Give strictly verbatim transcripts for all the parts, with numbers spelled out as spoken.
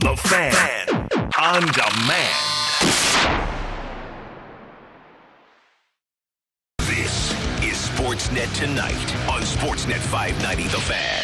The Fan, on demand. This is Sportsnet Tonight on Sportsnet five ninety The Fan.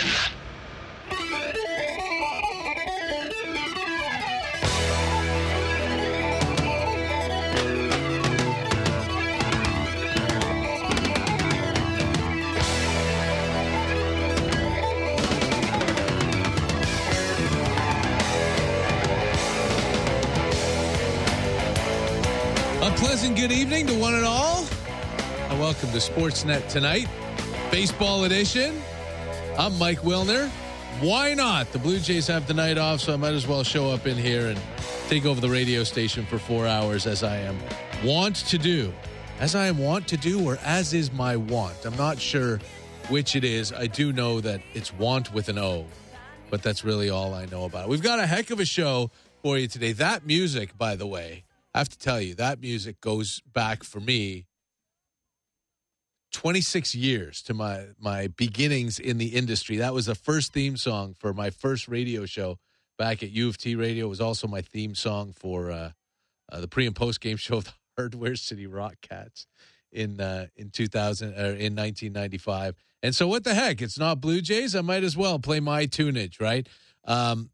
A pleasant good evening to one and all. And welcome to Sportsnet Tonight, Baseball Edition. I'm Mike Wilner. Why not? The Blue Jays have the night off, so I might as well show up in here and take over the radio station for four hours as I am wont to do. As I am wont to do, or as is my want. I'm not sure which it is. I do know that it's want with an O, but that's really all I know about it. We've got a heck of a show for you today. That music, by the way, I have to tell you, that music goes back for me twenty-six years to my, my beginnings in the industry. That was the first theme song for my first radio show back at U of T Radio. It was also my theme song for uh, uh, the pre- and post-game show of the Hardware City Rock Cats in uh, in two thousand or in nineteen ninety-five. And so what the heck? It's not Blue Jays. I might as well play my tunage, right? Um,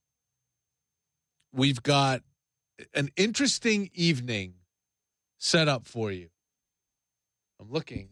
we've got an interesting evening set up for you. I'm looking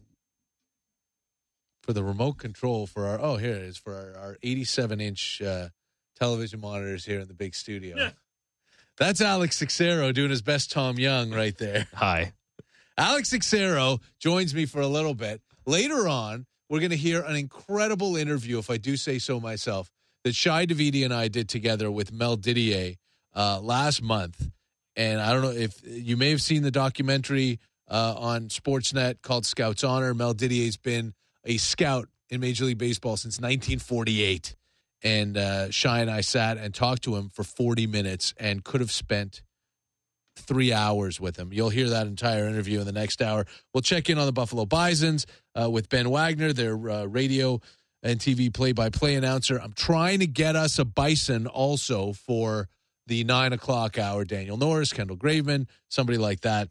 for the remote control for our, oh, here it is, for our, our eighty-seven inch uh, television monitors here in the big studio. Yeah. That's Alex Sixero doing his best Tom Young right there. Hi. Alex Sixero joins me for a little bit. Later on, we're going to hear an incredible interview, if I do say so myself, that Shai Davidi and I did together with Mel Didier uh, last month. And I don't know if you may have seen the documentary uh, on Sportsnet called Scouts Honor. Mel Didier's been a scout in Major League Baseball since nineteen forty-eight. And uh, Shai and I sat and talked to him for forty minutes and could have spent three hours with him. You'll hear that entire interview in the next hour. We'll check in on the Buffalo Bisons uh, with Ben Wagner, their uh, radio and T V play-by-play announcer. I'm trying to get us a Bison also for the nine o'clock hour. Daniel Norris, Kendall Graveman, somebody like that.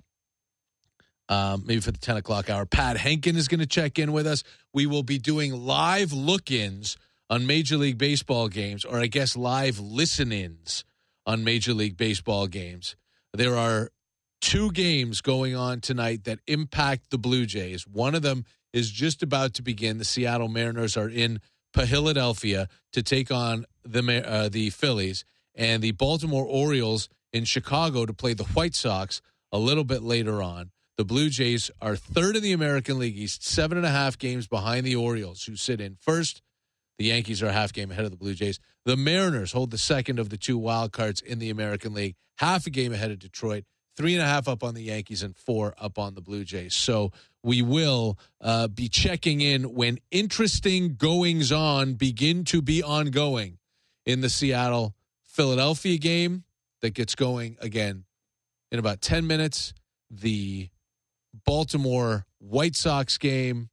Um, maybe for the ten o'clock hour. Pat Henkin is going to check in with us. We will be doing live look-ins on Major League Baseball games, or I guess live listen-ins on Major League Baseball games. There are two games going on tonight that impact the Blue Jays. One of them is just about to begin. The Seattle Mariners are in Philadelphia to take on the uh, the Phillies, and the Baltimore Orioles in Chicago to play the White Sox a little bit later on. The Blue Jays are third in the American League East, seven and a half games behind the Orioles, who sit in first. The Yankees are a half game ahead of the Blue Jays. The Mariners hold the second of the two wild cards in the American League, half a game ahead of Detroit, three and a half up on the Yankees, and four up on the Blue Jays. So we will uh, be checking in when interesting goings-on begin to be ongoing in the Seattle Philadelphia game that gets going again in about ten minutes. The Baltimore White Sox game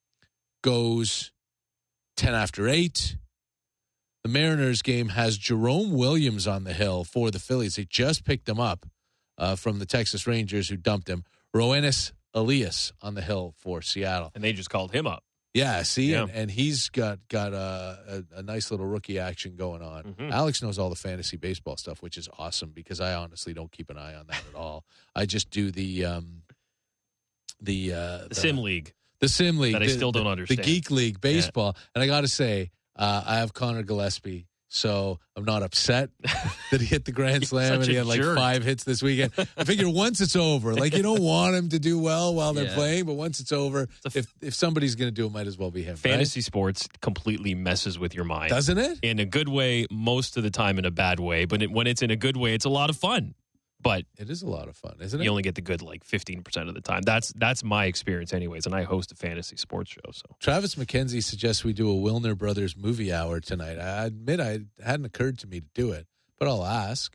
goes ten after eight. The Mariners game has Jerome Williams on the hill for the Phillies. They just picked him up uh, from the Texas Rangers, who dumped him. Roenis Elias on the hill for Seattle. And they just called him up. Yeah, see, Yeah. And, and he's got got a, a, a nice little rookie action going on. Mm-hmm. Alex knows all the fantasy baseball stuff, which is awesome because I honestly don't keep an eye on that at all. I just do the um, the, uh, The, the Sim League. the Sim League. That I the, still don't the, understand. The Geek League baseball. Yeah. And I got to say, uh, I have Connor Gillespie, so I'm not upset that he hit the grand slam and he had like jerk. five hits this weekend. I figure once it's over, like you don't want him to do well while they're Yeah. playing, but once it's over, It's if if somebody's going to do it, might as well be him. Fantasy right? sports completely messes with your mind. Doesn't it? In a good way, most of the time in a bad way. But it, when it's in a good way, it's a lot of fun. But It is a lot of fun, isn't it? you only get the good like fifteen percent of the time. That's that's my experience anyways, and I host a fantasy sports show. So Travis McKenzie suggests we do a Wilner Brothers movie hour tonight. I admit I it hadn't occurred to me to do it, but I'll ask.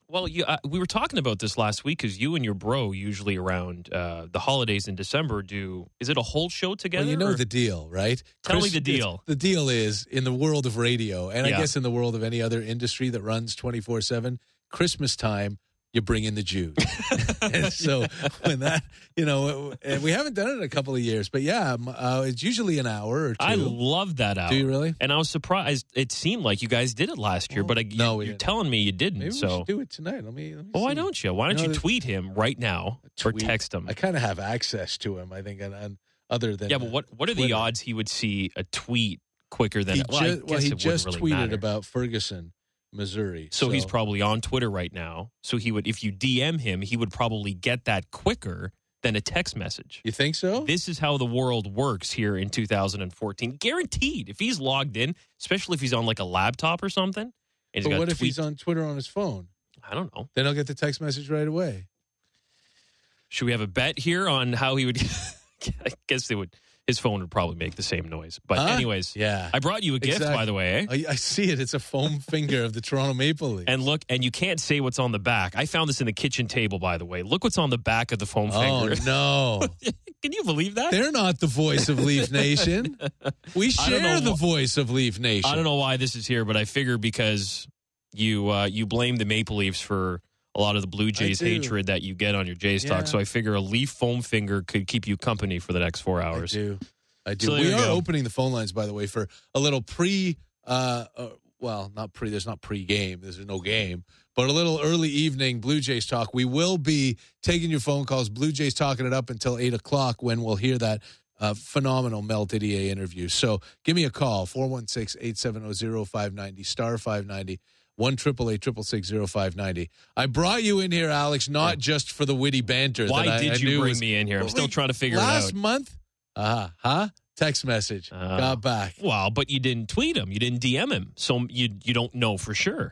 Well, you, uh, we were talking about this last week because you and your bro usually around uh, the holidays in December do. Is it a whole show together? Well, you know or? the deal, right? Tell Chris, me the deal. The deal is in the world of radio, and Yeah. I guess in the world of any other industry that runs twenty-four seven, Christmas time, you bring in the Jews. And so when that, you know, and we haven't done it in a couple of years, but yeah, um, uh, it's usually an hour or two. I love that hour. Do you really? And I was surprised. It seemed like you guys did it last year, Well, but I, no, you, we you're didn't. telling me you didn't. Maybe so we should do it tonight. Let me. Let me well, why see. don't you? Why don't No, you there's- tweet him right now or Tweet. text him? I kind of have access to him, I think, and, and other than Yeah, but uh, what what are the Twitter. odds he would see a tweet quicker than? He well, I ju- well, guess he it wouldn't just really tweeted matter. about Ferguson, Missouri. So, he's probably on Twitter right now. So he would, if you D M him, he would probably get that quicker than a text message. You think so? This is how the world works here in two thousand fourteen. Guaranteed. If he's logged in, especially if he's on like a laptop or something. And he's But got what if tweet- he's on Twitter on his phone? I don't know. Then I'll get the text message right away. Should we have a bet here on how he would? I guess they would. His phone would probably make the same noise. But Huh? anyways, Yeah. I brought you a gift, Exactly. by the way. Eh? I, I see it. It's a foam finger of the Toronto Maple Leafs. And look, and you can't say what's on the back. I found this in the kitchen table, by the way. Look what's on the back of the foam oh, finger. no. Can you believe that? They're not the voice of Leaf Nation. We I don't know share the wh- voice of Leaf Nation. I don't know why this is here, but I figure because you uh, you blame the Maple Leafs for a lot of the Blue Jays do. hatred that you get on your Jays Yeah. talk. So I figure a Leaf foam finger could keep you company for the next four I hours. do. I do. So there we you are go. opening the phone lines, by the way, for a little pre, uh, uh, well, not pre, there's not pre-game. There's no game. But a little early evening Blue Jays talk. We will be taking your phone calls. Blue Jays talking it up until eight o'clock when we'll hear that uh, phenomenal Mel Didier interview. So give me a call, four one six, eight seven zero, zero five nine zero, star five ninety, one eight eight eight, six six six, zero five nine zero. I brought you in here, Alex, not just for the witty banter. Why that I, did I you knew bring was- me in here? I'm Well, still we- trying to figure it Last out. month, uh, huh? Text message. Uh, Got back. Well, but you didn't tweet him. You didn't D M him. So you you don't know for sure.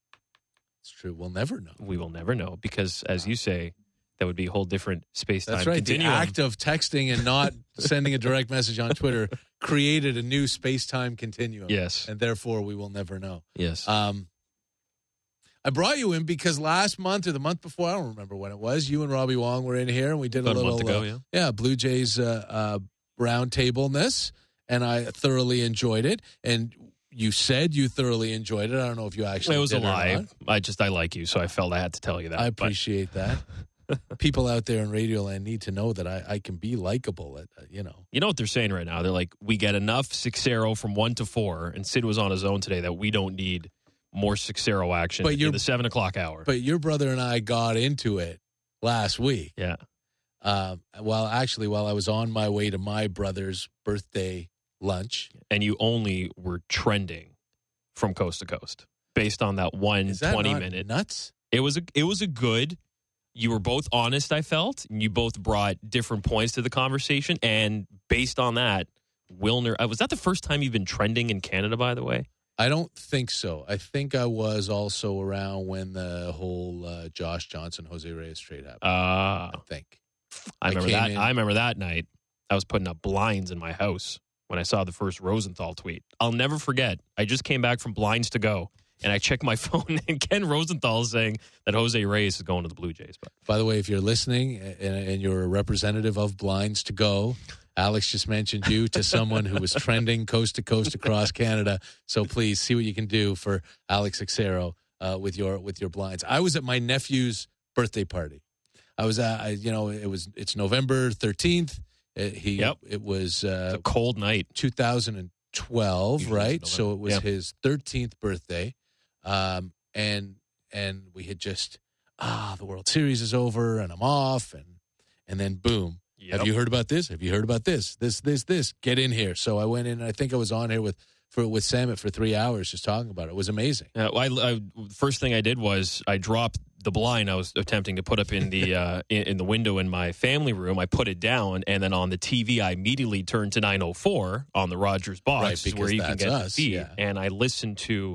It's true. We'll never know. We will never know because, as you say, that would be a whole different space-time That's right. continuum. The act of texting and not sending a direct message on Twitter created a new space-time continuum. Yes. And therefore, we will never know. Yes. Um, I brought you in because last month or the month before, I don't remember when it was, you and Robbie Wong were in here and we did About a a little month ago, uh, yeah. yeah, Blue Jays uh, uh, roundtable-ness, and I thoroughly enjoyed it. And you said you thoroughly enjoyed it. I don't know if you actually it was a did or lie. not. I just I like you, so I felt I had to tell you that. I But appreciate that. People out there in Radioland need to know that I, I can be likable. At uh, you know, you know what they're saying right now? They're like, we get enough Six-Zero from one to four, and Sid was on his own today that we don't need more Six-Zero action But in you're- the seven o'clock hour. but your brother and I got into it last week. yeah. Um, well, actually, while I was on my way to my brother's birthday lunch, And you only were trending from coast to coast based on that one is that twenty not minute. nuts? It was a it was a good. You were both honest, I felt. And you both brought different points to the conversation. And based on that, Wilner, uh, was that the first time you've been trending in Canada, by the way? I don't think so. I think I was also around when the whole uh, Josh Johnson, Jose Reyes trade happened. Uh, I think. I I remember came that. in- I remember that night. I was putting up blinds in my house when I saw the first Rosenthal tweet. I'll never forget. I just came back from Blinds to Go, and I checked my phone, and Ken Rosenthal is saying that Jose Reyes is going to the Blue Jays. But By the way, if you're listening and, and you're a representative of Blinds to Go, Alex just mentioned you to someone who was trending coast to coast across Canada. So please see what you can do for Alex Xero uh, with your with your blinds. I was at my nephew's birthday party. I was at, I, you know, it was it's November thirteenth. It, he Yep. it was it's uh, a cold night. two thousand twelve, Usually right? it's So November. it was Yep. his thirteenth birthday, um, and and we had just ah the World Series is over and I'm off, and and then boom. Yep. Have you heard about this? Have you heard about this? This, this, this. Get in here. So I went in, and I think I was on here with for with Samet for three hours just talking about it. It was amazing. Uh, I, I, first thing I did was I dropped the blind I was attempting to put up in the uh, in, in the window in my family room. I put it down, and then on the T V, I immediately turned to nine oh four on the Rogers box, Right, because where you can that's get us, the feed. yeah. And I listened to.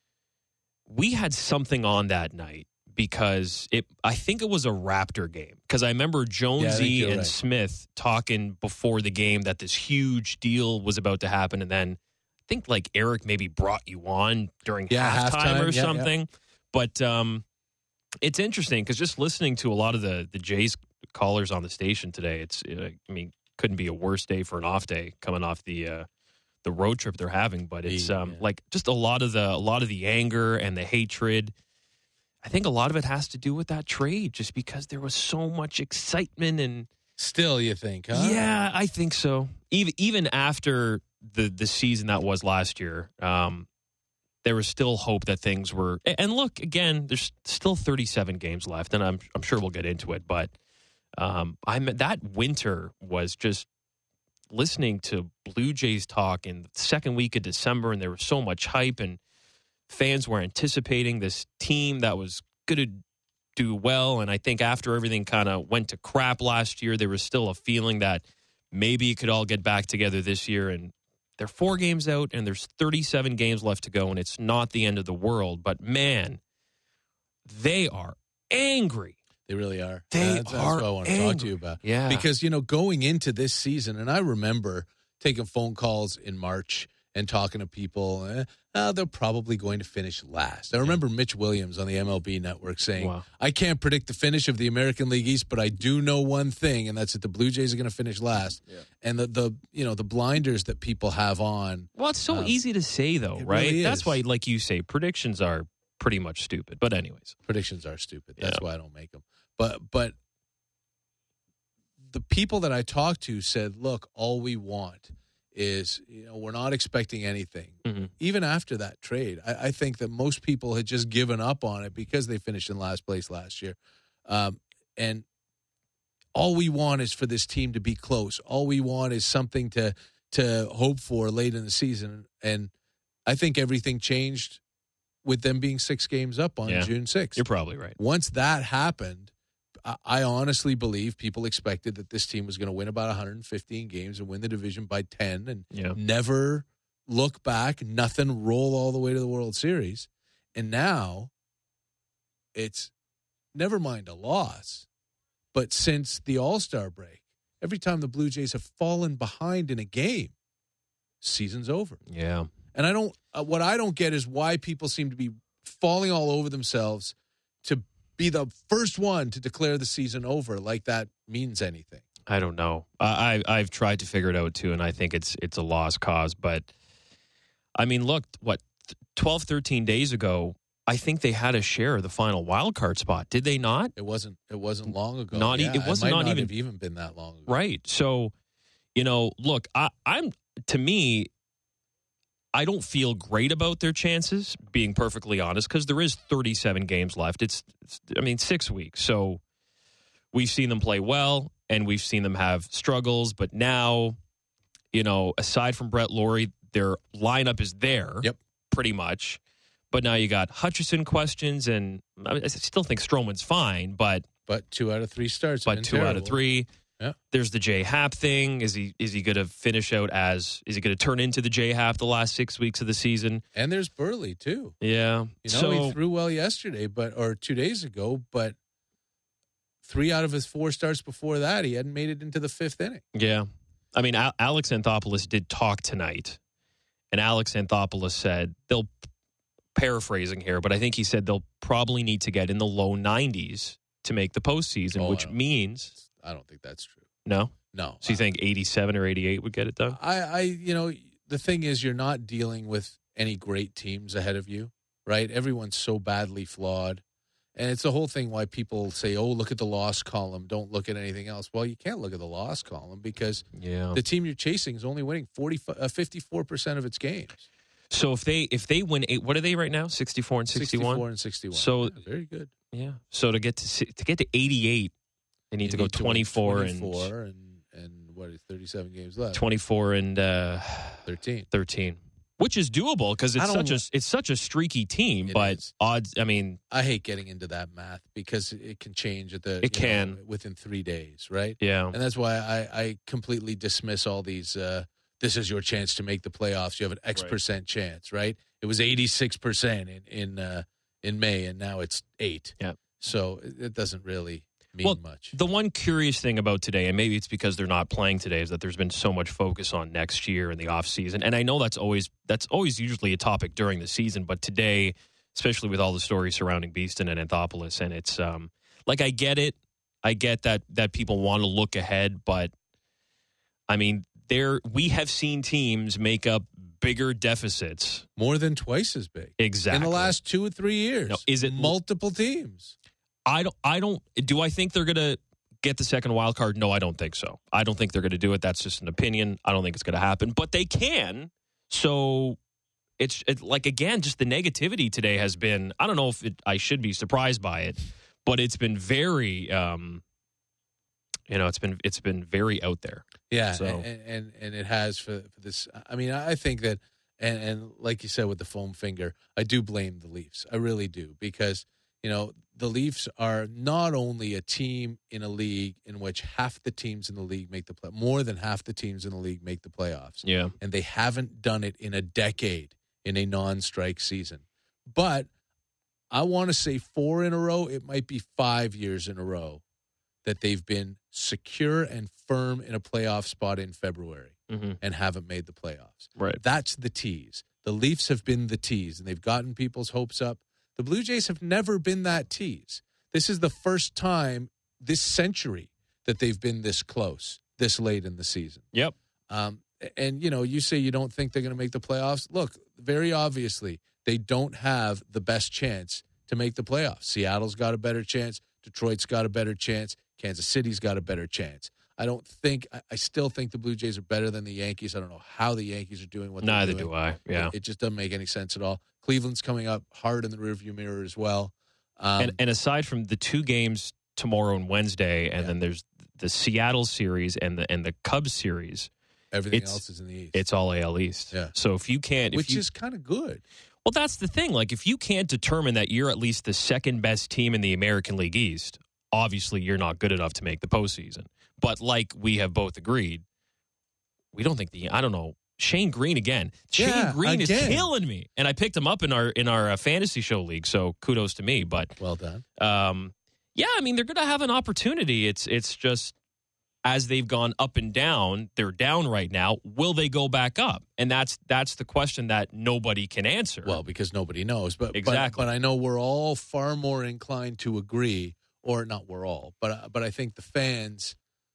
We had something on that night because it. I think it was a Raptor game because I remember Jonesy you're and right. Smith talking before the game that this huge deal was about to happen, and then. I think like Eric maybe brought you on during Yeah, halftime, halftime, or yeah, yeah. something. But um, It's interesting because just listening to a lot of the the Jays callers on the station today, it's uh, I mean, couldn't be a worse day for an off day coming off the uh, the road trip they're having. But it's um, yeah. like just a lot of the a lot of the anger and the hatred. I think a lot of it has to do with that trade, just because there was so much excitement and. Still, you think, huh? Yeah, I think so. Even even after the the season that was last year, um, there was still hope that things were. And look, again, there's still thirty-seven games left, and I'm I'm sure we'll get into it. But um, I'm that winter was just listening to Blue Jays talk in the second week of December, and there was so much hype, and fans were anticipating this team that was going to do well. And I think after everything kind of went to crap last year, there was still a feeling that maybe it could all get back together this year. And they're four games out, and there's thirty-seven games left to go, and it's not the end of the world. But man, they are angry. They really are. They that's, that's are what I want to angry. talk to you about. Yeah. Because, you know, going into this season, and I remember taking phone calls in March and talking to people, eh, oh, they're probably going to finish last. I remember Mitch Williams on the M L B Network saying, Wow. I can't predict the finish of the American League East, but I do know one thing, and that's that the Blue Jays are going to finish last. Yeah. And the, the you know the blinders that people have on. Well, it's so um, easy to say, though, it right? really That's is. why, like you say, predictions are pretty much stupid. But anyways. Predictions are stupid. That's Yeah. why I don't make them. But but the people that I talked to said, look, all we want is, you know, we're not expecting anything. Mm-hmm. Even after that trade, I, I think that most people had just given up on it because they finished in last place last year. Um, and all we want is for this team to be close. All we want is something to to hope for late in the season. And I think everything changed with them being six games up on Yeah. June sixth. You're probably right. Once that happened, I honestly believe people expected that this team was going to win about one hundred fifteen games and win the division by ten and Yeah. never look back, nothing, roll all the way to the World Series. And now it's never mind a loss, but since the All-Star break, every time the Blue Jays have fallen behind in a game, season's over. Yeah. And I don't, uh, what I don't get is why people seem to be falling all over themselves to be the first one to declare the season over, like that means anything. I don't know. I, I I've tried to figure it out too, and I think it's it's a lost cause. But I mean, look, what twelve, thirteen days ago, I think they had a share of the final wild card spot. Did they not? It wasn't. It wasn't long ago. Not e- yeah, it wasn't might not not even have even been that long ago. Right. So, you know, look, I, I'm to me, I don't feel great about their chances, being perfectly honest, because there is thirty-seven games left. It's, it's, I mean, six weeks. So we've seen them play well, and we've seen them have struggles. But now, you know, aside from Brett Laurie, their lineup is there, Yep. pretty much. But now you got Hutchison questions, and I, mean, I still think Stroman's fine, but But two out of three starts. have but been two out terrible. of three. Yeah. There's the J Happ thing. Is he is he going to finish out as is he going to turn into the J Happ the last six weeks of the season? And there's Burley too. Yeah. You know, so he threw well yesterday, but or two days ago, but three out of his four starts before that, he hadn't made it into the fifth inning. yeah, I mean Al- Alex Anthopoulos did talk tonight, and Alex Anthopoulos said they'll paraphrasing here, but I think he said they'll probably need to get in the low nineties to make the postseason, Oh, which I don't- means I don't think that's true. no. No. So you I- think eighty-seven or eighty-eight would get it done? I, I, you know, the thing is, you're not dealing with any great teams ahead of you, right? Everyone's so badly flawed. And it's the whole thing why people say, oh, look at the loss column. Don't look at anything else. Well, you can't look at the loss column because Yeah. the team you're chasing is only winning forty, uh, fifty-four percent of its games. So if they if they win eight, what are they right now? sixty-four and sixty-one. sixty-four and sixty-one. So- Yeah, very good. Yeah. So to get to si- to get to eighty-eight, they need You to go win twenty-four, twenty-four and, and what is thirty-seven games left? and twenty-four and uh, thirteen. thirteen, which is doable because I it's don't- such a it's such a streaky team. It but is. odds, I mean, I hate getting into that math because it can change at the It you know, can. within three days, right? yeah, And that's why I, I completely dismiss all these. Uh, this is your chance to make the playoffs. You have an X Right. percent chance, right? It was eighty-six percent in in uh, in May, and now it's eight. Yeah. So it, it doesn't really mean Well, much. the one curious thing about today, and maybe it's because they're not playing today, is that there's been so much focus on next year and the off season. And I know that's always that's always usually a topic during the season, but today especially with all the stories surrounding Beeston and Anthopoulos. And it's um, like, I get it. I get that that people want to look ahead, but I mean, there we have seen teams make up bigger deficits. More than twice as big. Exactly. In the last two or three years. No, is it multiple teams? I don't, I don't, do I think they're going to get the second wild card? No, I don't think so. I don't think they're going to do it. That's just an opinion. I don't think it's going to happen, but they can. So it's it, like, again, just the negativity today has been, I don't know if it, I should be surprised by it, but it's been very, um, you know, it's been, it's been very out there. Yeah. So. And, and, and it has for, for this. I mean, I think that, and, and like you said, with the foam finger, I do blame the Leafs. I really do, because, you know, the Leafs are not only a team in a league in which half the teams in the league make the play, more than half the teams in the league make the playoffs. Yeah. And they haven't done it in a decade in a non-strike season. But I want to say four in a row, it might be five years in a row that they've been secure and firm in a playoff spot in February mm-hmm. and haven't made the playoffs. Right. That's the tease. The Leafs have been the tease, and they've gotten people's hopes up. The Blue Jays have never been that tease. This is the first time this century that they've been this close, this late in the season. Yep. Um, and, you know, you say you don't think they're going to make the playoffs. Look, very obviously, they don't have the best chance to make the playoffs. Seattle's got a better chance. Detroit's got a better chance. Kansas City's got a better chance. I don't think – I still think the Blue Jays are better than the Yankees. I don't know how the Yankees are doing what Neither they're doing. Neither do I, yeah. It, it just doesn't make any sense at all. Cleveland's coming up hard in the rearview mirror as well. Um, and, and aside from the two games tomorrow and Wednesday, and yeah. then there's the Seattle series and the and the Cubs series. Everything else is in the East. It's all A L East. Yeah. So if you can't... If Which you, is kind of good. Well, that's the thing. Like, if you can't determine that you're at least the second best team in the American League East, obviously you're not good enough to make the postseason. But like we have both agreed, we don't think the... I don't know. Shane Green again. Shane yeah, Green again. is killing me, and I picked him up in our in our uh, fantasy show league. So kudos to me. But well done. Um, yeah, I mean they're going to have an opportunity. It's it's just as they've gone up and down, they're down right now. Will they go back up? And that's that's the question that nobody can answer. Well, because nobody knows. But exactly. But, but I know we're all far more inclined to agree, or not we're all, but but I think the fans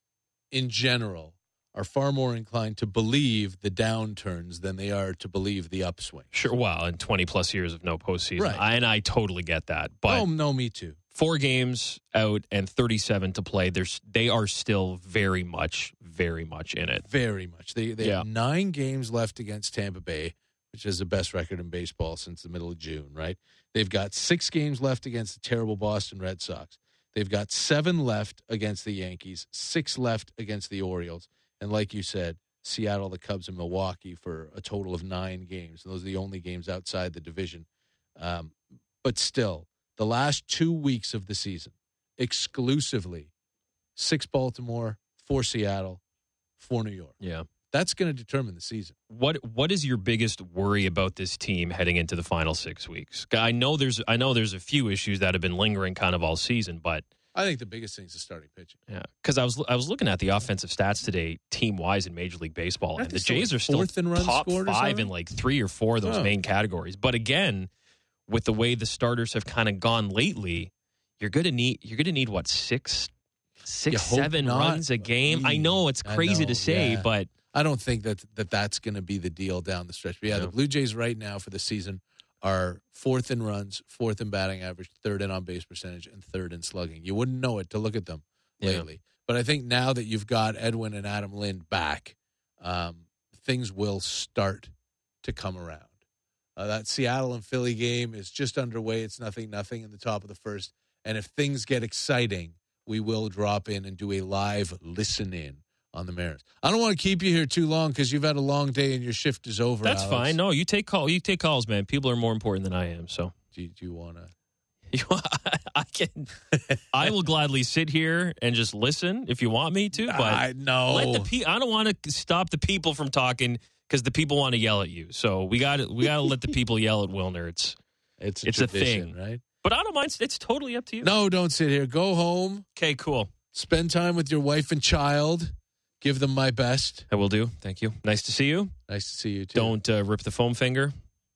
in general are far more inclined to believe the downturns than they are to believe the upswing. Sure. Well, in twenty plus years of no postseason, right. I, and I totally get that. But oh no, me too. Four games out and thirty-seven to play. There's they are still very much, very much in it. Very much. They they yeah. have nine games left against Tampa Bay, which is the best record in baseball since the middle of June. Right. They've got six games left against the terrible Boston Red Sox. They've got seven left against the Yankees. Six left against the Orioles. And like you said, Seattle, the Cubs, and Milwaukee for a total of nine games. Those are the only games outside the division. Um, but still, the last two weeks of the season, exclusively, six Baltimore, four Seattle, four New York. Yeah. That's going to determine the season. What What is your biggest worry about this team heading into the final six weeks? I know there's I know there's a few issues that have been lingering kind of all season, but I think the biggest thing is the starting pitching. Yeah, because I was I was looking at the offensive stats today, team wise in Major League Baseball, and the Jays are still in top five in like three or four of those oh. main categories. But again, with the way the starters have kind of gone lately, you're gonna need you're gonna need what six, six, seven not. runs a game. I know it's crazy know, to say, yeah. but I don't think that, that that's going to be the deal down the stretch. But yeah, no. the Blue Jays right now for the season are fourth in runs, fourth in batting average, third in on-base percentage, and third in slugging. You wouldn't know it to look at them lately. Yeah. But I think now that you've got Edwin and Adam Lind back, um, things will start to come around. Uh, that Seattle and Philly game is just underway. It's nothing, nothing in the top of the first. And if things get exciting, we will drop in and do a live listen-in on the Mariners. I don't want to keep you here too long because you've had a long day and your shift is over. That's Alex. fine. No, you take call. You take calls, man. People are more important than I am. So, do you, do you want to? I can. I will gladly sit here and just listen if you want me to. But I know. Let the pe- I don't want to stop the people from talking because the people want to yell at you. So we got to we got to let the people yell at Wilner. It's it's a it's tradition, a thing, right? But I don't mind. It's totally up to you. No, don't sit here. Go home. Okay, cool. Spend time with your wife and child. Give them my best. I will do. Thank you. Nice to see you. Nice to see you, too. Don't uh, rip the foam finger.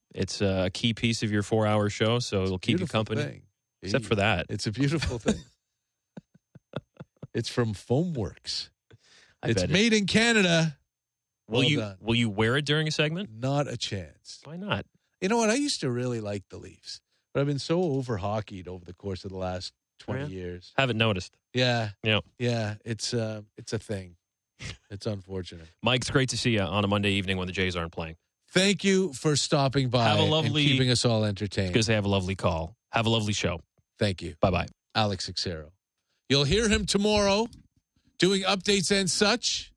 It's a key piece of your four-hour show, so it'll keep you Beautiful company. thing. Except for that. It's a beautiful thing. It's from Foamworks. I It's bet made in Canada. Will Well you done. will you wear it during a segment? Not a chance. Why not? You know what? I used to really like the Leafs, but I've been so over hockeyed over the course of the last twenty Yeah. years. Haven't noticed. Yeah, Yeah. yeah. It's uh, it's a thing. It's unfortunate. Mike, it's great to see you on a Monday evening when the Jays aren't playing. Thank you for stopping by Have a and lovely- keeping us all entertained. Because they have a lovely call. Have a lovely show. Thank you, Bye-bye. Alex Xero. You'll hear him tomorrow doing updates and such.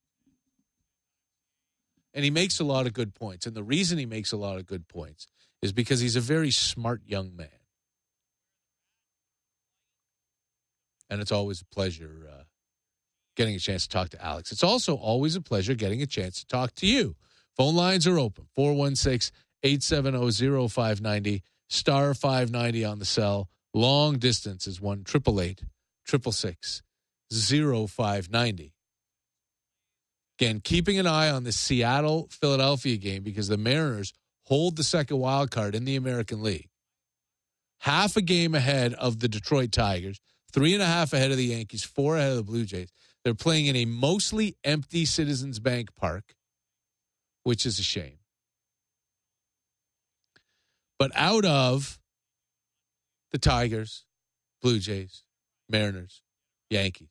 And he makes a lot of good points. And the reason he makes a lot of good points is because he's a very smart young man. And it's always a pleasure uh, getting a chance to talk to Alex. It's also always a pleasure getting a chance to talk to you. Phone lines are open. four one six, eight seven zero, zero five nine zero, star five ninety on the cell. Long distance is one eight eight eight, six six six, zero five nine zero. Again, keeping an eye on the Seattle-Philadelphia game because the Mariners hold the second wild card in the American League. Half a game ahead of the Detroit Tigers, three and a half ahead of the Yankees, four ahead of the Blue Jays. They're playing in a mostly empty Citizens Bank Park, which is a shame. But out of the Tigers, Blue Jays, Mariners, Yankees,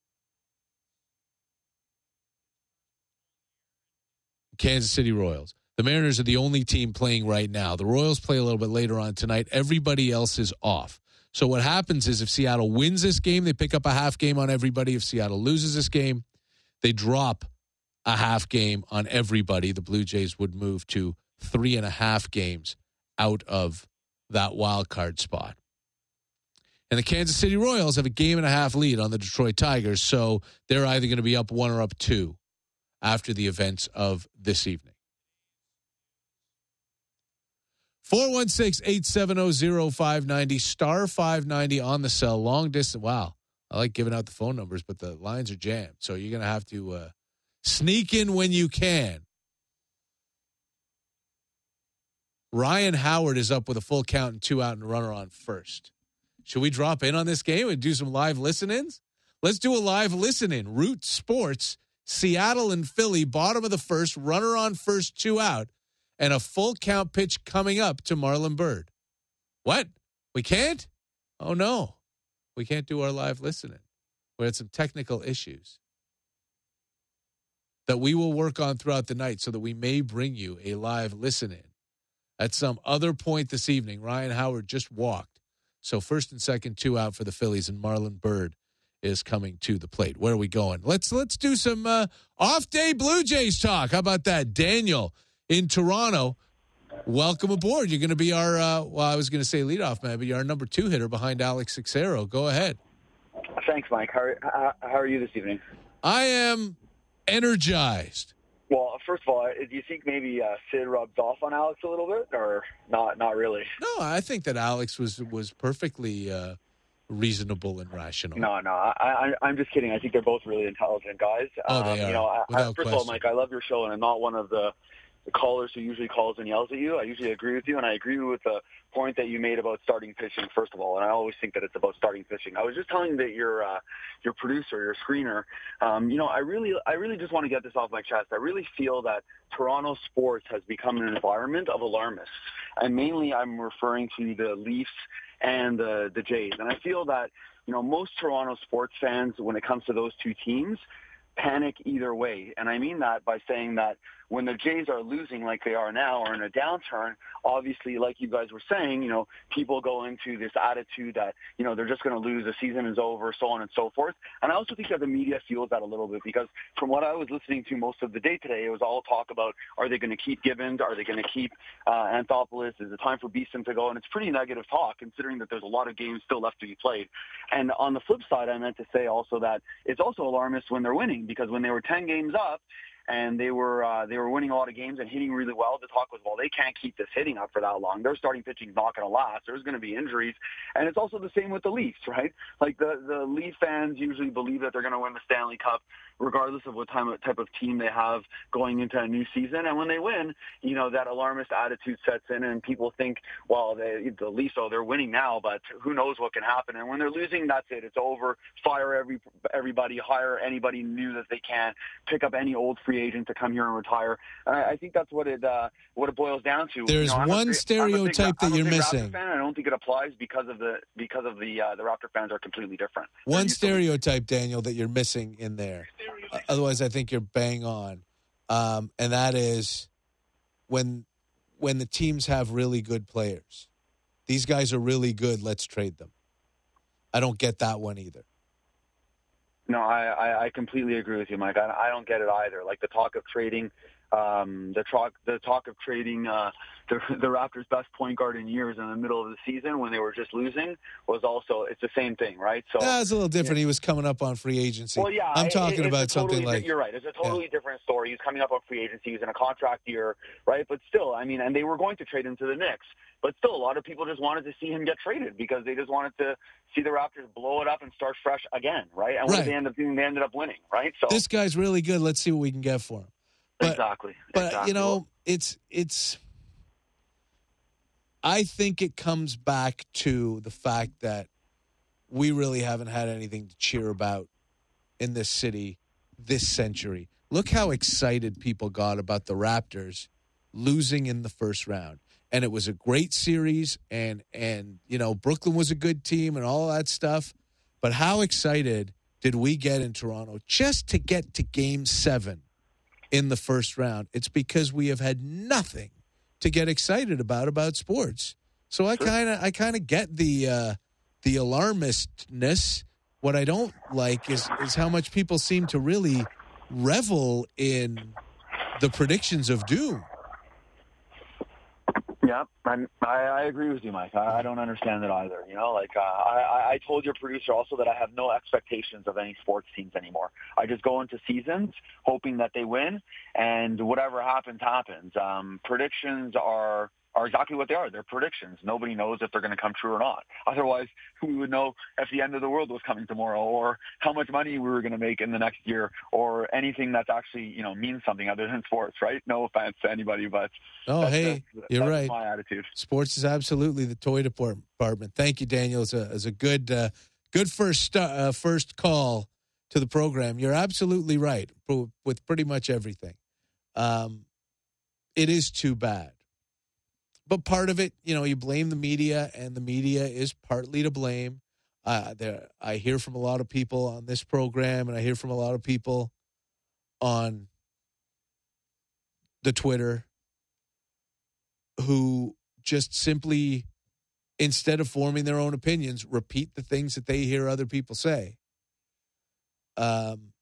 Kansas City Royals. The Mariners are the only team playing right now. The Royals play a little bit later on tonight. Everybody else is off. So what happens is if Seattle wins this game, they pick up a half game on everybody. If Seattle loses this game, they drop a half game on everybody. The Blue Jays would move to three and a half games out of that wild card spot. And the Kansas City Royals have a game and a half lead on the Detroit Tigers, so they're either going to be up one or up two after the events of this evening. four one six, eight seven zero, zero five nine zero, star five ninety on the cell, long distance. Wow, I like giving out the phone numbers, but the lines are jammed, so you're going to have to uh, sneak in when you can. Ryan Howard is up with a full count and two out and a runner on first. Should we drop in on this game and do some live listen-ins? Let's do a live listen-in. Root Sports, Seattle and Philly, bottom of the first, runner on first, two out, and a full count pitch coming up to Marlon Byrd. What? We can't? Oh, no. We can't do our live listening. We had some technical issues that we will work on throughout the night so that we may bring you a live listen-in at some other point this evening. Ryan Howard just walked. So first and second, two out for the Phillies, and Marlon Byrd is coming to the plate. Where are we going? Let's let's do some uh, off-day Blue Jays talk. How about that? Daniel in Toronto, welcome aboard. You're going to be our, uh, well, I was going to say leadoff man, but you're our number two hitter behind Alex Xero. Go ahead. Thanks, Mike. How are, how, how are you this evening? I am energized. Well, first of all, do you think maybe uh, Sid rubs off on Alex a little bit, or not? Not really. No, I think that Alex was was perfectly uh, reasonable and rational. No, no, I, I, I'm just kidding. I think they're both really intelligent guys. Oh, they um, are. You know, I, I, Without first of all, question. Mike, I love your show, and I'm not one of the, the callers who usually calls and yells at you. I usually agree with you, and I agree with the point that you made about starting pitching, first of all, and I always think that it's about starting pitching. I was just telling that your uh, your producer, your screener, um, you know, I really, I really just want to get this off my chest. I really feel that Toronto sports has become an environment of alarmists, and mainly I'm referring to the Leafs and the the Jays. And I feel that, you know, most Toronto sports fans, when it comes to those two teams, panic either way. And I mean that by saying that when the Jays are losing like they are now or in a downturn, obviously, like you guys were saying, you know, people go into this attitude that, you know, they're just going to lose, the season is over, so on and so forth. And I also think that the media fuels that a little bit because from what I was listening to most of the day today, it was all talk about, are they going to keep Gibbons? Are they going to keep uh, Anthopoulos? Is it time for Beeson to go? And it's pretty negative talk considering that there's a lot of games still left to be played. And on the flip side, I meant to say also that it's also alarmist when they're winning because when they were ten games up, and they were uh, they were winning a lot of games and hitting really well. The talk was, well, they can't keep this hitting up for that long. Their starting pitching's not going to last. There's going to be injuries, and it's also the same with the Leafs, right? Like the the Leaf fans usually believe that they're going to win the Stanley Cup regardless of what time, type of team they have going into a new season. And when they win, you know, that alarmist attitude sets in, and people think, well, they, the Leafs, oh, they're winning now, but who knows what can happen. And when they're losing, that's it. It's over. Fire every everybody, hire anybody new that they can, pick up any old free agent to come here and retire. And I, I think that's what it uh, what it boils down to. There's you know, one big, stereotype big, that you're big missing. Raptor fan. I don't think it applies because of the because of the uh, the Raptor fans are completely different. One stereotype, Daniel, that you're missing in there. Uh, otherwise, I think you're bang on, um, and that is when when the teams have really good players. These guys are really good. Let's trade them. I don't get that one either. No, I, I, I completely agree with you, Mike. I, I don't get it either. Like the talk of trading, um, the talk the talk of trading uh, the, the Raptors' best point guard in years in the middle of the season when they were just losing was also it's the same thing, right? So yeah, it's a little different. Yeah. He was coming up on free agency. Well, yeah, I'm talking it, about totally, something like you're right. It's a totally yeah. different story. He's coming up on free agency. He's in a contract year, right? But still, I mean, and they were going to trade him to the Knicks. But still, a lot of people just wanted to see him get traded because they just wanted to see the Raptors blow it up and start fresh again, right? And what right. did they end up doing? They ended up winning, right? So this guy's really good. Let's see what we can get for him. But, exactly. But, exactly. you know, it's it's – I think it comes back to the fact that we really haven't had anything to cheer about in this city this century. Look how excited people got about the Raptors losing in the first round. And it was a great series, and, and you know, Brooklyn was a good team and all that stuff. But how excited did we get in Toronto just to get to Game seven in the first round? It's because we have had nothing to get excited about about sports. So I kind of I kind of get the uh, the alarmistness. What I don't like is is how much people seem to really revel in the predictions of doom. Yeah, I'm, I, I agree with you, Mike. I, I don't understand it either. You know, like uh, I, I told your producer also that I have no expectations of any sports teams anymore. I just go into seasons hoping that they win, and whatever happens, happens. Um, predictions are are exactly what they are. They're predictions. Nobody knows if they're going to come true or not. Otherwise, we would know if the end of the world was coming tomorrow, or how much money we were going to make in the next year, or anything that's actually, you know, means something other than sports, right? No offense to anybody, but oh, that's, hey, that's, you're that's right. my attitude. Sports is absolutely the toy department. Thank you, Daniel. It's a, it's a good, uh, good first uh, first call to the program. You're absolutely right with pretty much everything. Um, it is too bad. But part of it, you know, you blame the media, and the media is partly to blame. Uh, there, I hear from a lot of people on this program, and I hear from a lot of people on the Twitter who just simply, instead of forming their own opinions, repeat the things that they hear other people say. Um,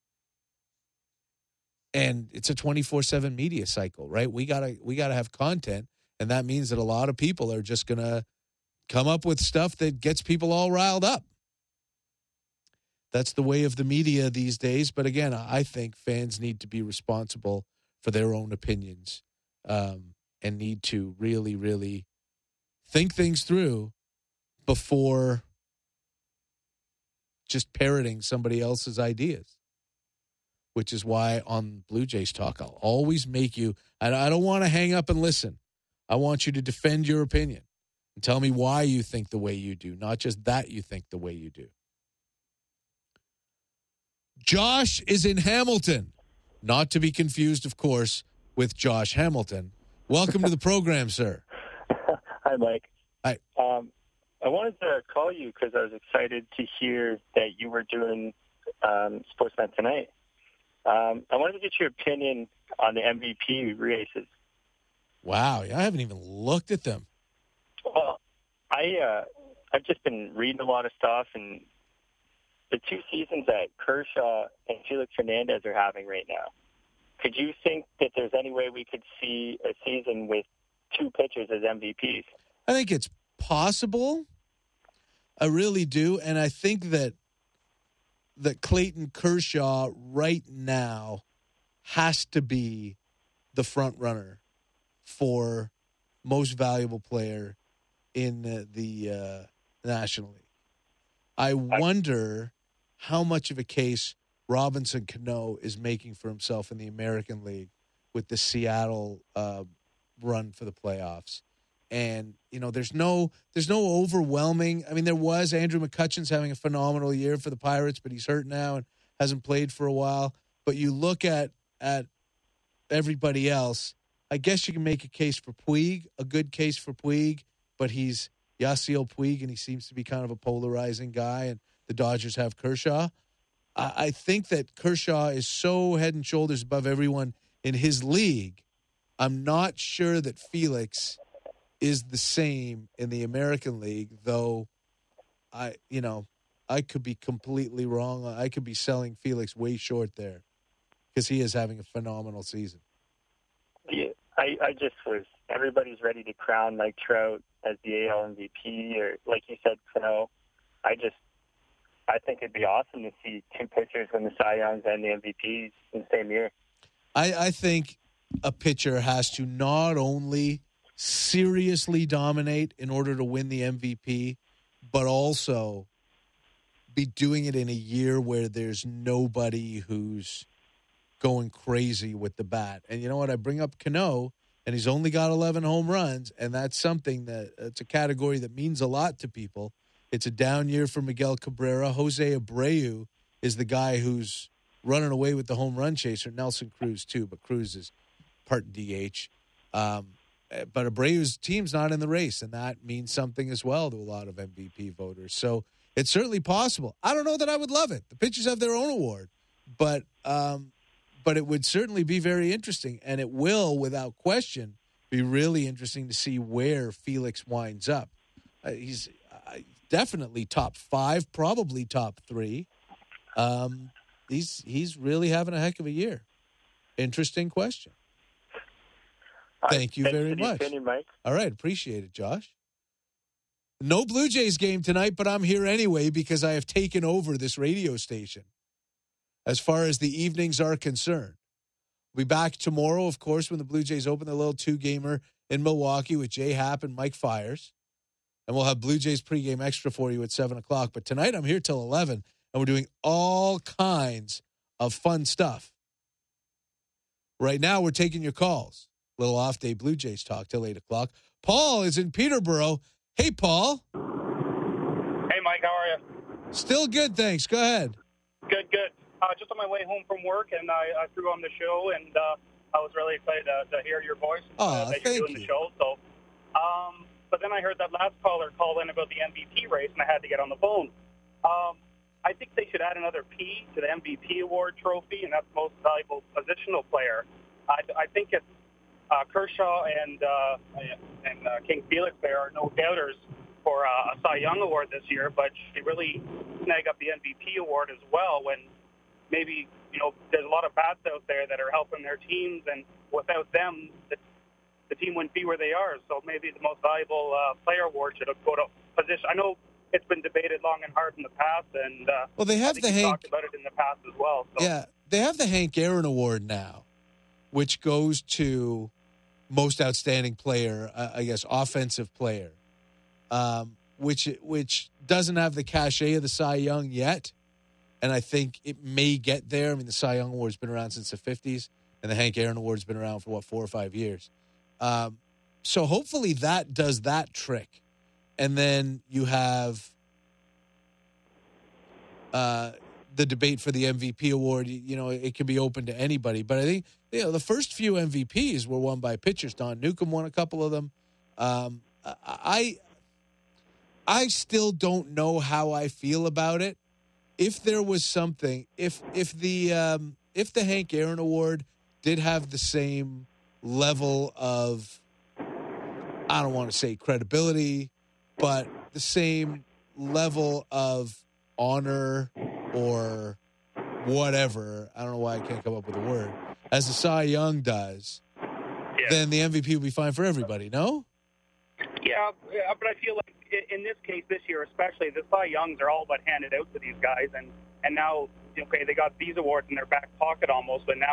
and it's a twenty-four seven media cycle, right? We gotta we gotta have content. And that means that a lot of people are just going to come up with stuff that gets people all riled up. That's the way of the media these days. But again, I think fans need to be responsible for their own opinions um, and need to really, really think things through before just parroting somebody else's ideas. Which is why on Blue Jays Talk, I'll always make you, I don't want to hang up and listen. I want you to defend your opinion and tell me why you think the way you do, not just that you think the way you do. Josh is in Hamilton, not to be confused, of course, with Josh Hamilton. Welcome to the program, sir. Hi, Mike. Hi. Um, I wanted to call you because I was excited to hear that you were doing um, Sportsnet tonight. Um, I wanted to get your opinion on the M V P races. Wow, I haven't even looked at them. Well, I, uh, I've just been reading a lot of stuff, and the two seasons that Kershaw and Felix Hernandez are having right now, could you think that there's any way we could see a season with two pitchers as M V Ps? I think it's possible. I really do, and I think that that Clayton Kershaw right now has to be the front runner for most valuable player in the, the uh, National League. I wonder how much of a case Robinson Cano is making for himself in the American League with the Seattle uh, run for the playoffs. And, you know, there's no there's no overwhelming. I mean, there was Andrew McCutcheon's having a phenomenal year for the Pirates, but he's hurt now and hasn't played for a while. But you look at at everybody else, I guess you can make a case for Puig, a good case for Puig, but he's Yasiel Puig, and he seems to be kind of a polarizing guy, and the Dodgers have Kershaw. I, I think that Kershaw is so head and shoulders above everyone in his league. I'm not sure that Felix is the same in the American League, though I, you know, I could be completely wrong. I could be selling Felix way short there because he is having a phenomenal season. Yeah, I, I just was, everybody's ready to crown Mike Trout as the A L M V P, or like you said, Cano. I just, I think it'd be awesome to see two pitchers win the Cy Youngs and the M V Ps in the same year. I, I think a pitcher has to not only seriously dominate in order to win the M V P, but also be doing it in a year where there's nobody who's going crazy with the bat. And you know what? I bring up Cano, and he's only got eleven home runs, and that's something that it's a category that means a lot to people. It's a down year for Miguel Cabrera. Jose Abreu is the guy who's running away with the home run chaser. Nelson Cruz, too, but Cruz is part D H. Um, but Abreu's team's not in the race, and that means something as well to a lot of M V P voters. So it's certainly possible. I don't know that I would love it. The pitchers have their own award, but um, but it would certainly be very interesting, and it will, without question, be really interesting to see where Felix winds up. Uh, he's uh, definitely top five, probably top three. Um, he's he's really having a heck of a year. Interesting question. Thank you very much. Opinion, Mike. All right, appreciate it, Josh. No Blue Jays game tonight, but I'm here anyway because I have taken over this radio station as far as the evenings are concerned. We'll be back tomorrow, of course, when the Blue Jays open their little two-gamer in Milwaukee with Jay Happ and Mike Fires. And we'll have Blue Jays pregame extra for you at seven o'clock. But tonight I'm here till eleven, and we're doing all kinds of fun stuff. Right now we're taking your calls. Little off-day Blue Jays talk till eight o'clock. Paul is in Peterborough. Hey, Paul. Hey, Mike. How are you? Still good, thanks. Go ahead. Good, good. Uh, just on my way home from work, and I, I threw on the show, and uh, I was really excited to, to hear your voice uh, Oh, that thank you're doing you. the show. So, um, but then I heard that last caller call in about the M V P race, and I had to get on the phone. Um, I think they should add another P to the M V P award trophy, and that's most valuable positional player. I, I think it's Uh, Kershaw and uh, and uh, King Felix there are no doubters for uh, a Cy Young award this year, but they really snag up the M V P award as well when maybe, you know, there's a lot of bats out there that are helping their teams, and without them, the, the team wouldn't be where they are. So maybe the most valuable uh, player award should go to position. I know it's been debated long and hard in the past, and uh, Well, they have I think the we Hank. talked about it in the past as well. So. Yeah, they have the Hank Aaron Award now, which goes to most outstanding player, uh, I guess, offensive player, um, which which doesn't have the cachet of the Cy Young yet, and I think it may get there. I mean, the Cy Young Award's been around since the fifties, and the Hank Aaron Award's been around for, what, four or five years. Um, so hopefully that does that trick, and then you have uh, the debate for the M V P award. You know, it can be open to anybody, but I think, you know, the first few M V Ps were won by pitchers. Don Newcomb won a couple of them. Um, I, I still don't know how I feel about it. If there was something, if if the um, if the Hank Aaron Award did have the same level of, I don't want to say credibility, but the same level of honor or whatever, I don't know why I can't come up with a word, as the Cy Young does, Yeah. then the M V P will be fine for everybody, no? Yeah, yeah, but I feel like i- in this case this year especially, the Cy Youngs are all but handed out to these guys, and, and now, okay, they got these awards in their back pocket almost, but now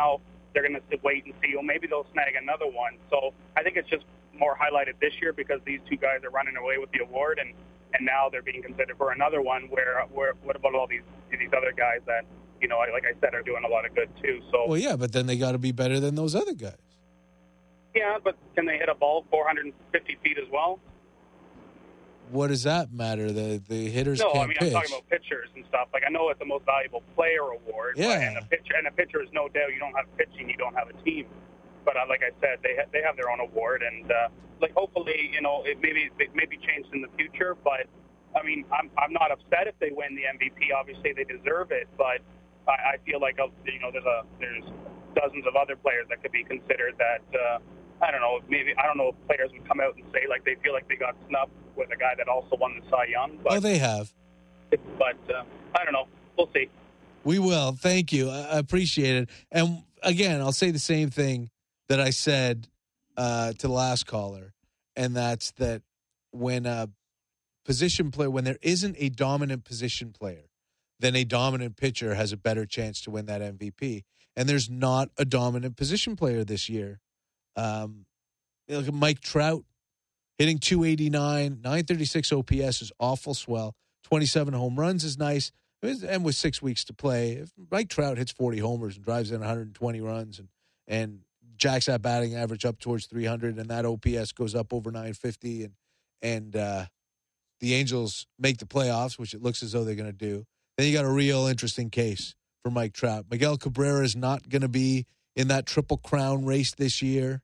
they're going to wait and see. Well, maybe they'll snag another one. So I think it's just more highlighted this year because these two guys are running away with the award, and, and now they're being considered for another one. Where, where what about all these these other guys that, you know, like I said, are doing a lot of good too? So Well, yeah, but then they got to be better than those other guys. yeah, but can they hit a ball four hundred fifty feet as well? What does that matter? The the hitters No, can't I mean pitch. I'm talking about pitchers and stuff. Like I know it's the most valuable player award. Yeah. But, and a pitcher and a pitcher is no doubt. You don't have pitching, you don't have a team. But uh, like I said, they ha- they have their own award, and uh, like hopefully, you know, it maybe it may be changed in the future. But I mean, I'm I'm not upset if they win the M V P. Obviously, they deserve it. But I, I feel like uh, you know, there's a there's dozens of other players that could be considered that. Uh, I don't know. Maybe I don't know if players would come out and say like they feel like they got snubbed with a guy that also won the Cy Young. But, Oh, they have. But uh, I don't know. We'll see. We will. Thank you. I I appreciate it. And again, I'll say the same thing that I said uh, to the last caller, and that's that when a position player, when there isn't a dominant position player, then a dominant pitcher has a better chance to win that M V P. And there's not a dominant position player this year. Um, you know, look at Mike Trout hitting two eighty-nine, nine thirty-six O P S is awful swell. twenty-seven home runs is nice. And with six weeks to play, if Mike Trout hits forty homers and drives in one hundred twenty runs and, and jacks that batting average up towards three hundred, and that O P S goes up over nine fifty, and and uh, the Angels make the playoffs, which it looks as though they're going to do, then you got a real interesting case for Mike Trout. Miguel Cabrera is not going to be in that Triple Crown race this year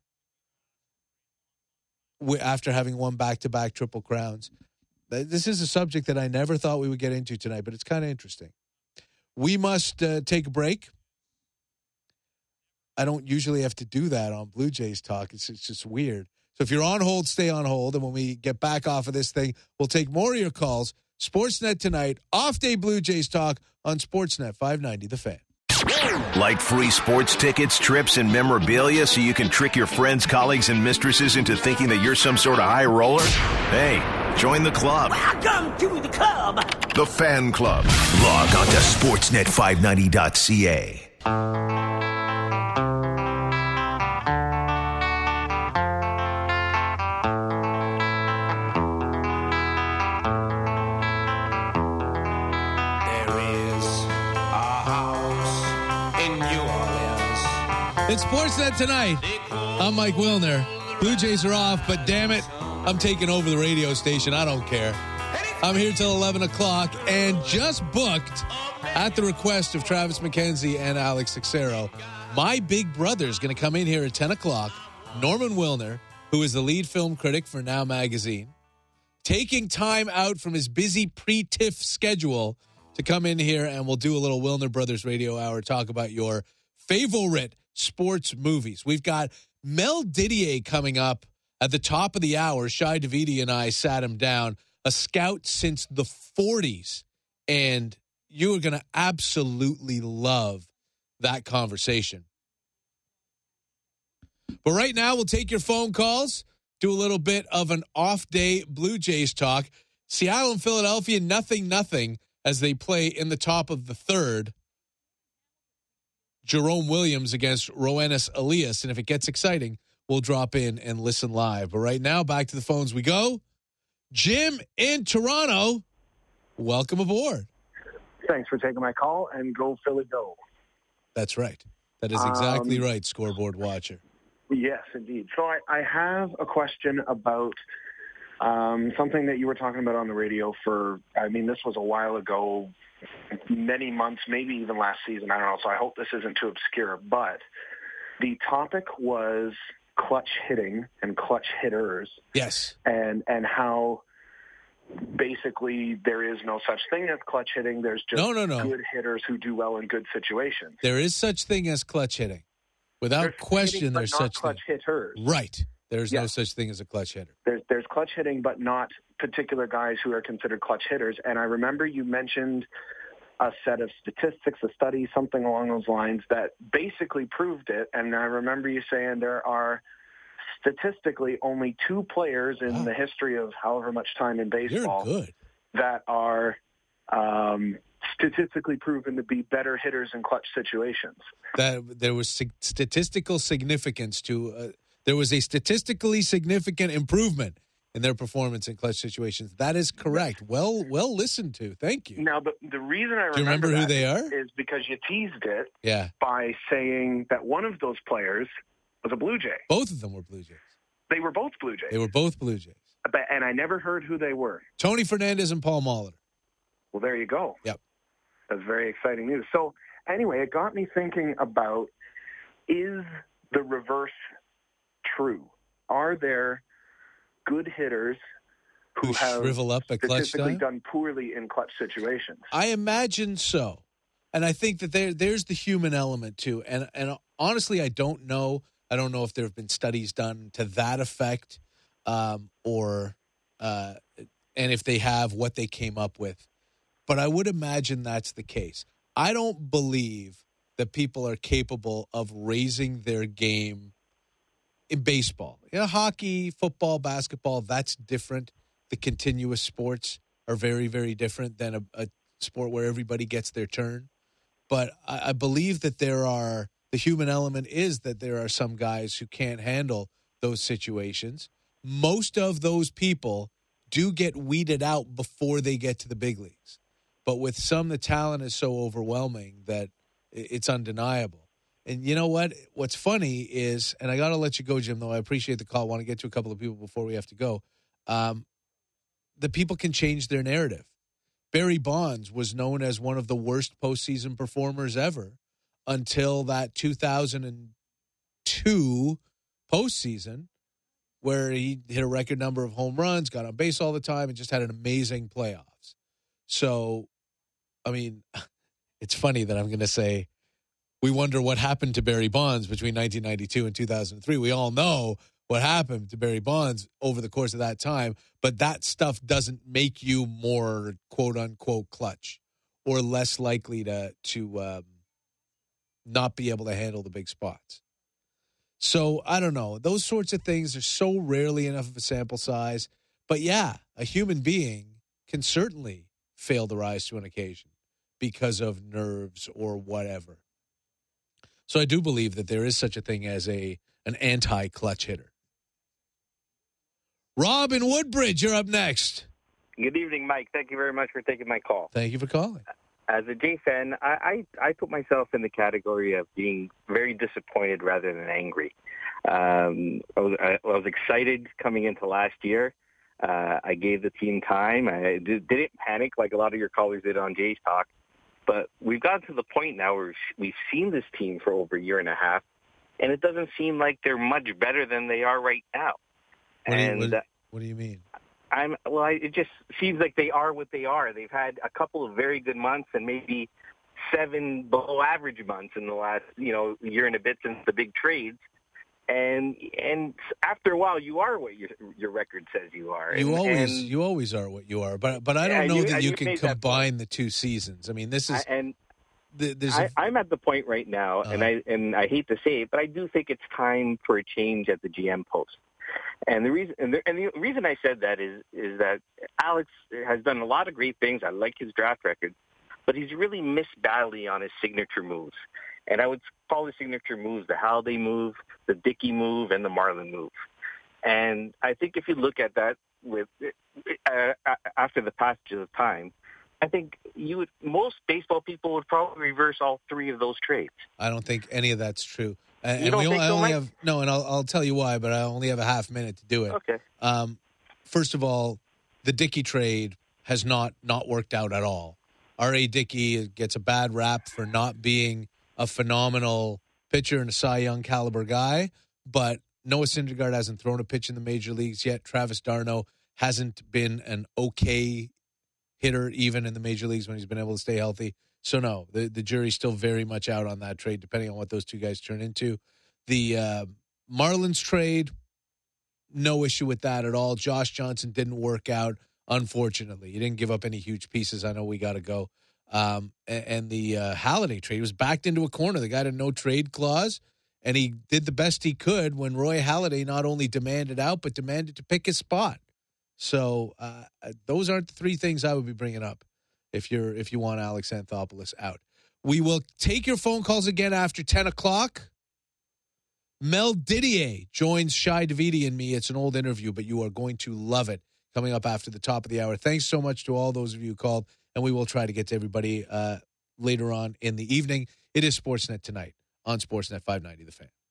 after having won back-to-back Triple Crowns. This is a subject that I never thought we would get into tonight, but it's kind of interesting. We must uh, take a break. I don't usually have to do that on Blue Jays Talk. It's, it's just weird. So if you're on hold, stay on hold. And when we get back off of this thing, we'll take more of your calls. Sportsnet tonight, off-day Blue Jays Talk on Sportsnet five ninety, The Fan. Like free sports tickets, trips, and memorabilia so you can trick your friends, colleagues, and mistresses into thinking that you're some sort of high roller? Hey, join the club. Welcome to the club. The Fan Club. Log on to sportsnet five ninety dot c a. It's Sportsnet tonight. I'm Mike Wilner. Blue Jays are off, but damn it, I'm taking over the radio station. I don't care. I'm here till eleven o'clock and just booked at the request of Travis McKenzie and Alex Teixeira. My big brother is going to come in here at ten o'clock. Norman Wilner, who is the lead film critic for Now Magazine, taking time out from his busy pre-TIFF schedule to come in here, and we'll do a little Wilner Brothers Radio Hour, talk about your favorite sports movies. We've got Mel Didier coming up at the top of the hour. Shai Davidi and I sat him down, a scout since the forties, and you are going to absolutely love that conversation. But right now, we'll take your phone calls, do a little bit of an off-day Blue Jays talk. Seattle and Philadelphia, nothing, nothing, as they play in the top of the third. Jerome Williams against Roenis Elias. And if it gets exciting, we'll drop in and listen live. But right now, back to the phones we go. Jim in Toronto, welcome aboard. Thanks for taking my call, and go Philly go. That's right. That is exactly um, right, scoreboard watcher. Yes, indeed. So I, I have a question about um, something that you were talking about on the radio for, I mean, this was a while ago, many months, maybe even last season. I don't know. So I hope this isn't too obscure. But the topic was clutch hitting and clutch hitters. Yes. And and how basically there is no such thing as clutch hitting. There's just no, no, no. good hitters who do well in good situations. There is such thing as clutch hitting. Without there's question, hitting, there's but not such clutch thing. hitters. Right. There's yes. no such thing as a clutch hitter. There's, there's clutch hitting, but not particular guys who are considered clutch hitters. And I remember you mentioned a set of statistics, a study, something along those lines that basically proved it. And I remember you saying there are statistically only two players in wow. the history of however much time in baseball You're good. that are um, statistically proven to be better hitters in clutch situations. That there was sig- statistical significance to uh, there was a statistically significant improvement in their performance in clutch situations. That is correct. Well, well listened to. Thank you. Now, the, the reason I remember, Do you remember who that they is, are? is because you teased it Yeah. by saying that one of those players was a Blue Jay. Both of them were Blue Jays. They were both Blue Jays. They were both Blue Jays. But, and I never heard who they were. Tony Fernandez and Paul Molitor. Well, there you go. Yep. That's very exciting news. So anyway, it got me thinking about, is the reverse true? Are there good hitters who, Who have shrivel up at clutch statistically time? done poorly in clutch situations? I imagine so. And I think that there there's the human element too. And and honestly, I don't know. I don't know if there have been studies done to that effect, um, or uh, and if they have, what they came up with. But I would imagine that's the case. I don't believe that people are capable of raising their game in baseball. You know, hockey, football, basketball, that's different. The continuous sports are very, very different than a, a sport where everybody gets their turn. But I, I believe that there are, the human element is that there are some guys who can't handle those situations. Most of those people do get weeded out before they get to the big leagues. But with some, the talent is so overwhelming that it's undeniable. And you know what? What's funny is, and I got to let you go, Jim, though I appreciate the call. I want to get to a couple of people before we have to go. Um, the people can change their narrative. Barry Bonds was known as one of the worst postseason performers ever until that two thousand two postseason, where he hit a record number of home runs, got on base all the time, and just had an amazing playoffs. So, I mean, it's funny that I'm going to say we wonder what happened to Barry Bonds between nineteen ninety-two and two thousand three. We all know what happened to Barry Bonds over the course of that time, but that stuff doesn't make you more quote-unquote clutch or less likely to, to um, not be able to handle the big spots. So, I don't know. Those sorts of things are so rarely enough of a sample size. But, yeah, a human being can certainly fail to rise to an occasion because of nerves or whatever. So I do believe that there is such a thing as a an anti-clutch hitter. Rob in Woodbridge, you're up next. Good evening, Mike. Thank you very much for taking my call. Thank you for calling. As a Jay fan, I, I, I put myself in the category of being very disappointed rather than angry. Um, I, was, I, I was excited coming into last year. Uh, I gave the team time. I did, didn't panic like a lot of your callers did on Jay's Talk. But we've gotten to the point now where we've seen this team for over a year and a half, and it doesn't seem like they're much better than they are right now. What, and do, you, what, what do you mean? I'm well. I, it just seems like they are what they are. They've had a couple of very good months and maybe seven below average months in the last, you know, year and a bit since the big trades. And and after a while, you are what your your record says you are. You and, always and, you always are what you are. But but I don't yeah, know you, that you, you can combine the two seasons. I mean, this is I, and the, there's. I, A, I'm at the point right now, uh-huh. and I and I hate to say it, but I do think it's time for a change at the G M post. And the reason and the, and the reason I said that is is that Alex has done a lot of great things. I like his draft record, but he's really missed badly on his signature moves. And I would call the signature moves the Halliday move, the Dickey move, and the Marlin move. And I think if you look at that with uh, after the passage of time, I think you would most baseball people would probably reverse all three of those trades. I don't think any of that's true. And, you and don't we think only, I so, only Mike? have no, and I'll I'll tell you why, but I only have a half minute to do it. Okay. Um, first of all, the Dickey trade has not not worked out at all. R A. Dickey gets a bad rap for not being a phenomenal pitcher and a Cy Young caliber guy, but Noah Syndergaard hasn't thrown a pitch in the major leagues yet. Travis d'Arnaud hasn't been an okay hitter even in the major leagues when he's been able to stay healthy. So no, the, the jury's still very much out on that trade, depending on what those two guys turn into. The uh, Marlins trade, no issue with that at all. Josh Johnson didn't work out, unfortunately. He didn't give up any huge pieces. I know we got to go. Um, and, and the uh, Halliday trade was backed into a corner. The guy had a no trade clause, and he did the best he could when Roy Halladay not only demanded out, but demanded to pick his spot. So uh, those aren't the three things I would be bringing up if you're if you want Alex Anthopoulos out. We will take your phone calls again after ten o'clock. Mel Didier joins Shai Davidi and me. It's an old interview, but you are going to love it. Coming up after the top of the hour. Thanks so much to all those of you who called, and we will try to get to everybody uh, later on in the evening. It is Sportsnet tonight on Sportsnet five ninety The Fan.